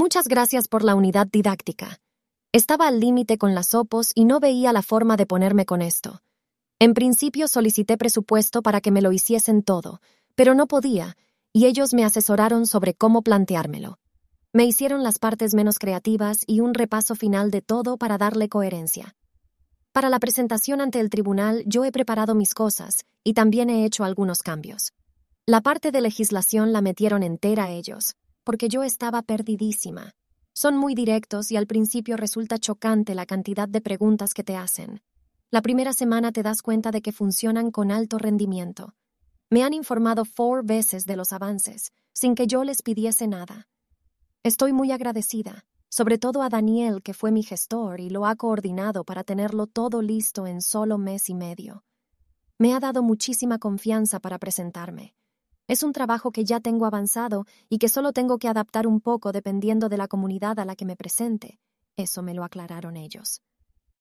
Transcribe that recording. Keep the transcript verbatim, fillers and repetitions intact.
Muchas gracias por la unidad didáctica. Estaba al límite con las opos y no veía la forma de ponerme con esto. En principio solicité presupuesto para que me lo hiciesen todo, pero no podía, y ellos me asesoraron sobre cómo planteármelo. Me hicieron las partes menos creativas y un repaso final de todo para darle coherencia. Para la presentación ante el tribunal yo he preparado mis cosas y también he hecho algunos cambios. La parte de legislación la metieron entera ellos, porque yo estaba perdidísima. Son muy directos y al principio resulta chocante la cantidad de preguntas que te hacen. La primera semana te das cuenta de que funcionan con alto rendimiento. Me han informado four veces de los avances, sin que yo les pidiese nada. Estoy muy agradecida, sobre todo a Daniel, que fue mi gestor y lo ha coordinado para tenerlo todo listo en solo mes y medio. Me ha dado muchísima confianza para presentarme. Es un trabajo que ya tengo avanzado y que solo tengo que adaptar un poco dependiendo de la comunidad a la que me presente. Eso me lo aclararon ellos.